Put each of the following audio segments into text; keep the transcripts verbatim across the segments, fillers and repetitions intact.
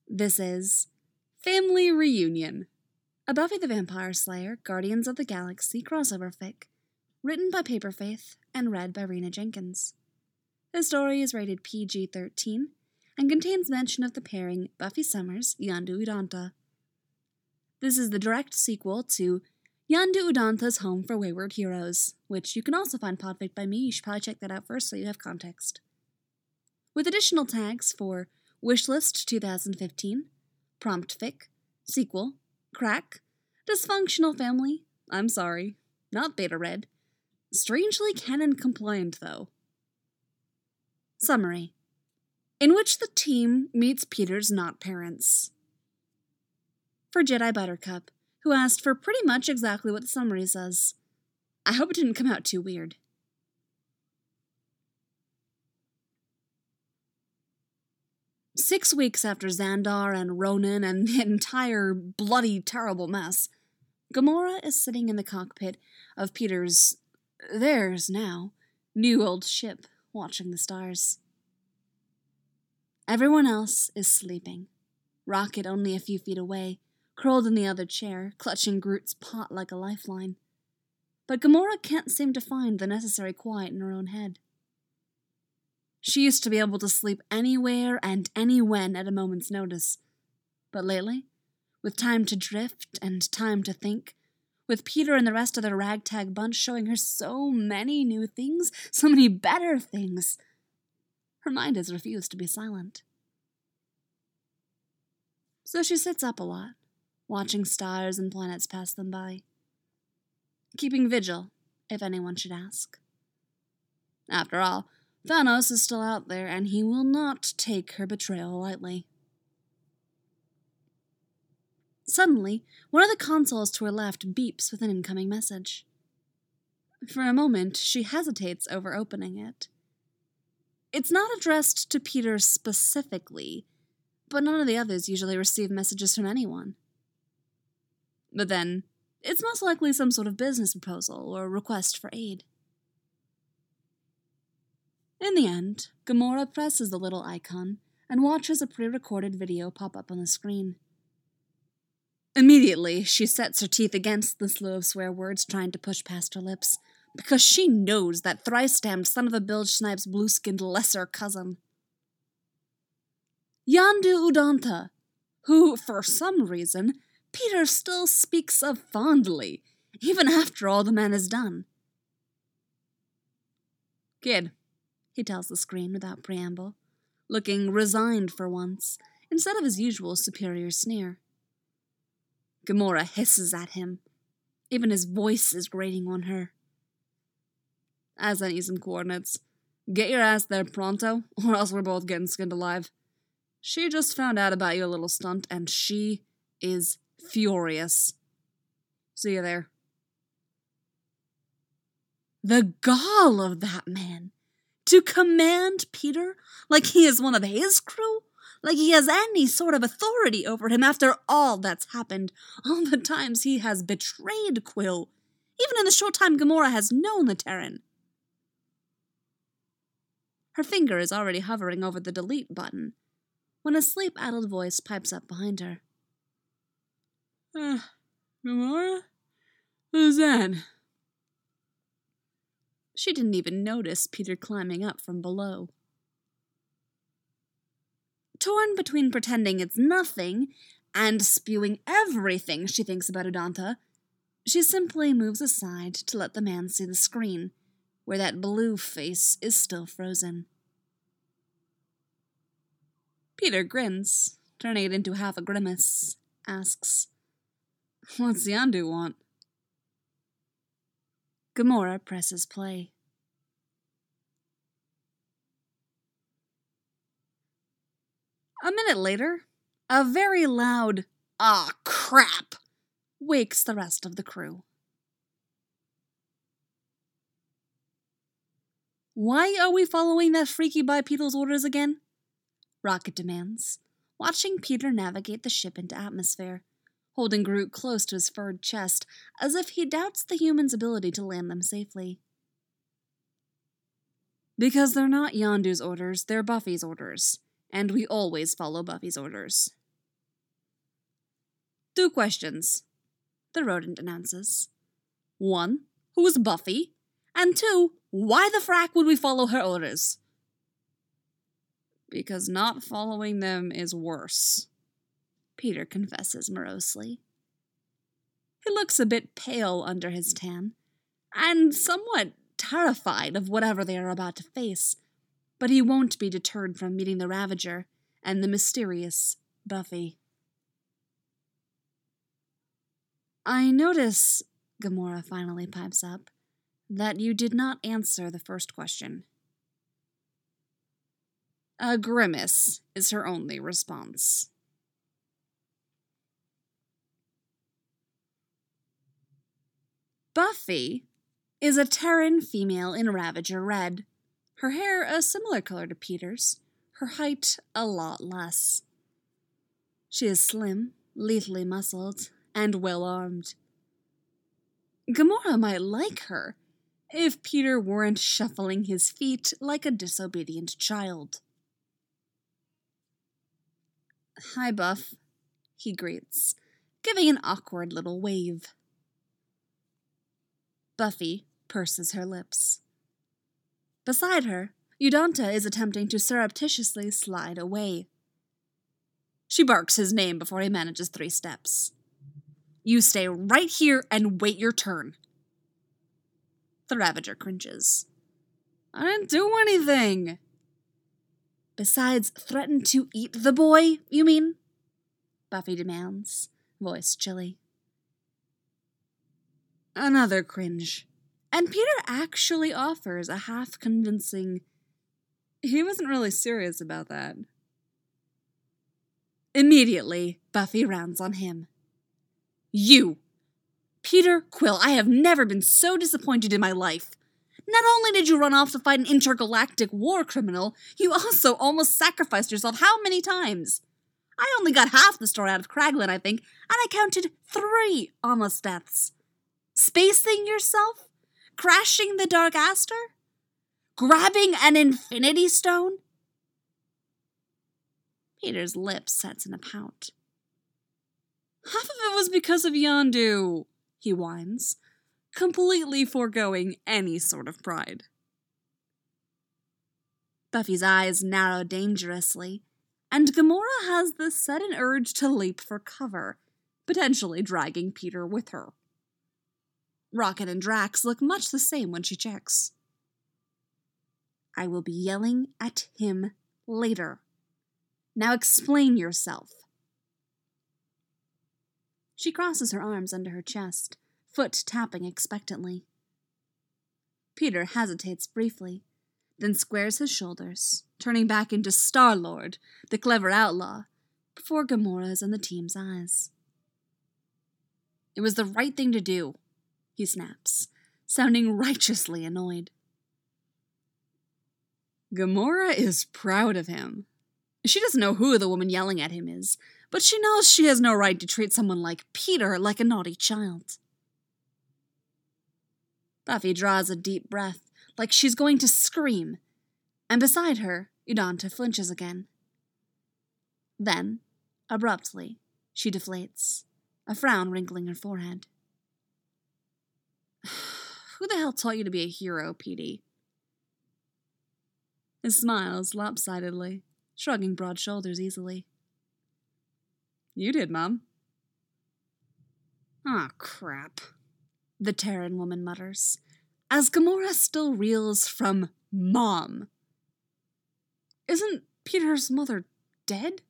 This is Family Reunion, a Buffy the Vampire Slayer, Guardians of the Galaxy crossover fic, written by Paperfaith and read by Rena Jenkins. The story is rated P G thirteen and contains mention of the pairing Buffy Summers, Yondu Udonta. This is the direct sequel to Yondu Udonta's Home for Wayward Heroes, which you can also find podfic by me. You should probably check that out first so you have context. With additional tags for Wishlist twenty fifteen, Prompt Fic, Sequel, Crack, Dysfunctional Family, I'm sorry, not Beta Red, strangely canon compliant though. Summary, in which the team meets Peter's not parents. For Jedi Buttercup, who asked for pretty much exactly what the summary says. I hope it didn't come out too weird. Six weeks after Xandar and Ronan and the entire bloody, terrible mess, Gamora is sitting in the cockpit of Peter's, theirs now, new old ship, watching the stars. Everyone else is sleeping. Rocket only a few feet away, curled in the other chair, clutching Groot's pot like a lifeline. But Gamora can't seem to find the necessary quiet in her own head. She used to be able to sleep anywhere and anywhen at a moment's notice. But lately, with time to drift and time to think, with Peter and the rest of the ragtag bunch showing her so many new things, so many better things, her mind has refused to be silent. So she sits up a lot, watching stars and planets pass them by. Keeping vigil, if anyone should ask. After all, Thanos is still out there, and he will not take her betrayal lightly. Suddenly, one of the consoles to her left beeps with an incoming message. For a moment, she hesitates over opening it. It's not addressed to Peter specifically, but none of the others usually receive messages from anyone. But then, it's most likely some sort of business proposal or request for aid. In the end, Gamora presses the little icon and watches a pre-recorded video pop up on the screen. Immediately, she sets her teeth against the slew of swear words trying to push past her lips, because she knows that thrice-damned son of a bilge snipe's blue-skinned lesser cousin. Yondu Udonta, who, for some reason, Peter still speaks of fondly, even after all the man has done. Kid, he tells the screen without preamble, looking resigned for once, instead of his usual superior sneer. Gamora hisses at him. Even his voice is grating on her. I sent you some coordinates. Get your ass there pronto, or else we're both getting skinned alive. She just found out about your little stunt, and she is furious. See you there. The gall of that man! To command Peter like he is one of his crew? Like he has any sort of authority over him after all that's happened, all the times he has betrayed Quill, even in the short time Gamora has known the Terran. Her finger is already hovering over the delete button, when a sleep-addled voice pipes up behind her. Uh, Gamora? Who's that? She didn't even notice Peter climbing up from below. Torn between pretending it's nothing and spewing everything she thinks about Udonta, she simply moves aside to let the man see the screen, where that blue face is still frozen. Peter grins, turning it into half a grimace, asks, "What's Yondu want?" Gamora presses play. A minute later, a very loud, "Ah, crap!" wakes the rest of the crew. Why are we following that freaky bipedal's orders again? Rocket demands, watching Peter navigate the ship into atmosphere, holding Groot close to his furred chest, as if he doubts the human's ability to land them safely. Because they're not Yondu's orders, they're Buffy's orders, and we always follow Buffy's orders. Two questions, the rodent announces. One, who's Buffy? And two, why the frack would we follow her orders? Because not following them is worse, Peter confesses morosely. He looks a bit pale under his tan, and somewhat terrified of whatever they are about to face, but he won't be deterred from meeting the Ravager and the mysterious Buffy. I notice, Gamora finally pipes up, that you did not answer the first question. A grimace is her only response. Buffy is a Terran female in Ravager Red. Her hair a similar color to Peter's, her height a lot less. She is slim, lethally muscled, and well-armed. Gamora might like her if Peter weren't shuffling his feet like a disobedient child. Hi, Buff, he greets, giving an awkward little wave. Buffy purses her lips. Beside her, Udonta is attempting to surreptitiously slide away. She barks his name before he manages three steps. You stay right here and wait your turn. The Ravager cringes. I didn't do anything. Besides, threaten to eat the boy, you mean? Buffy demands, voice chilly. Another cringe. And Peter actually offers a half-convincing, he wasn't really serious about that. Immediately, Buffy rounds on him. You! Peter Quill, I have never been so disappointed in my life. Not only did you run off to fight an intergalactic war criminal, you also almost sacrificed yourself how many times? I only got half the story out of Kraglin, I think, and I counted three almost deaths. Spacing yourself? Crashing the Dark Aster? Grabbing an Infinity Stone? Peter's lips sets in a pout. Half of it was because of Yondu, he whines, completely foregoing any sort of pride. Buffy's eyes narrow dangerously, and Gamora has the sudden urge to leap for cover, potentially dragging Peter with her. Rocket and Drax look much the same when she checks. I will be yelling at him later. Now explain yourself. She crosses her arms under her chest, foot tapping expectantly. Peter hesitates briefly, then squares his shoulders, turning back into Star-Lord, the clever outlaw, before Gamora's and the team's eyes. It was the right thing to do, he snaps, sounding righteously annoyed. Gamora is proud of him. She doesn't know who the woman yelling at him is, but she knows she has no right to treat someone like Peter like a naughty child. Buffy draws a deep breath, like she's going to scream, and beside her, Udonta flinches again. Then, abruptly, she deflates, a frown wrinkling her forehead. Who the hell taught you to be a hero, Petey? He smiles lopsidedly, shrugging broad shoulders easily. You did, Mom. Ah, crap, the Terran woman mutters, as Gamora still reels from Mom. Isn't Peter's mother dead?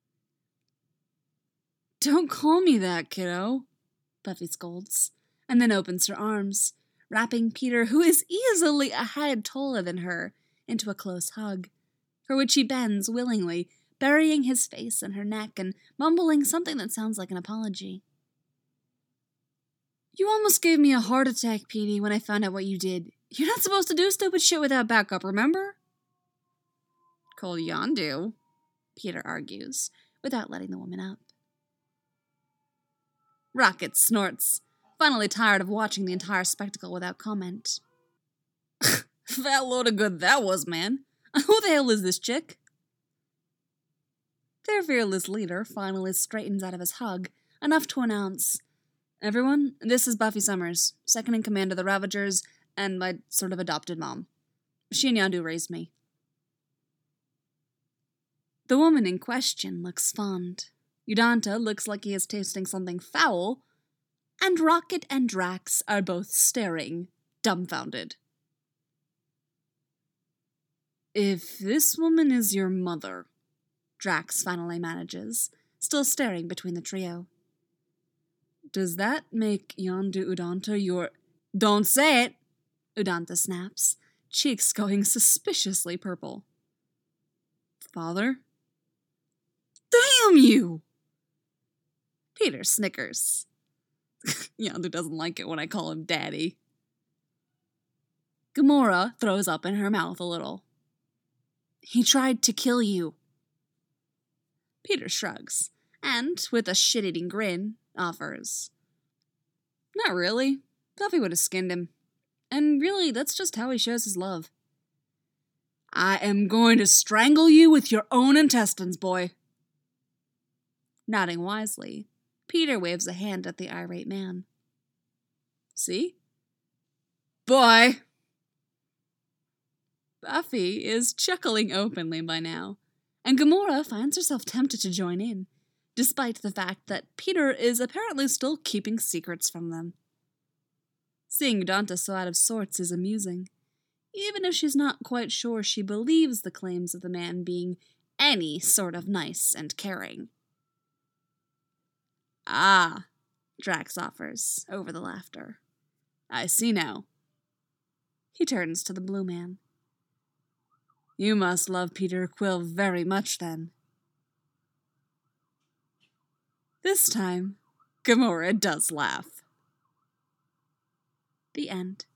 Don't call me that, kiddo, Buffy scolds, and then opens her arms, wrapping Peter, who is easily a head taller than her, into a close hug, for which he bends willingly, burying his face in her neck and mumbling something that sounds like an apology. You almost gave me a heart attack, Petey, when I found out what you did. You're not supposed to do stupid shit without backup, remember? Call Yondu, Peter argues, without letting the woman up. Rocket snorts, finally tired of watching the entire spectacle without comment. Fat load of good that was, man. Who the hell is this chick? Their fearless leader finally straightens out of his hug enough to announce, "Everyone, this is Buffy Summers, second in command of the Ravagers, and my sort of adopted mom. She and Yondu raised me." The woman in question looks fond. Udanta looks like he is tasting something foul, and Rocket and Drax are both staring, dumbfounded. "If this woman is your mother," Drax finally manages, still staring between the trio, "does that make Yondu Udanta your—" "Don't say it!" Udanta snaps, cheeks going suspiciously purple. "Father?" "Damn you!" Peter snickers. Yondu doesn't like it when I call him Daddy. Gamora throws up in her mouth a little. "He tried to kill you." Peter shrugs, and, with a shit-eating grin, offers, "Not really. Buffy would have skinned him. And really, that's just how he shows his love." "I am going to strangle you with your own intestines, boy." Nodding wisely, Peter waves a hand at the irate man. "See? Boy!" Buffy is chuckling openly by now, and Gamora finds herself tempted to join in, despite the fact that Peter is apparently still keeping secrets from them. Seeing Udanta so out of sorts is amusing, even if she's not quite sure she believes the claims of the man being any sort of nice and caring. "Ah," Drax offers, over the laughter. "I see now." He turns to the blue man. "You must love Peter Quill very much, then." This time, Gamora does laugh. The end.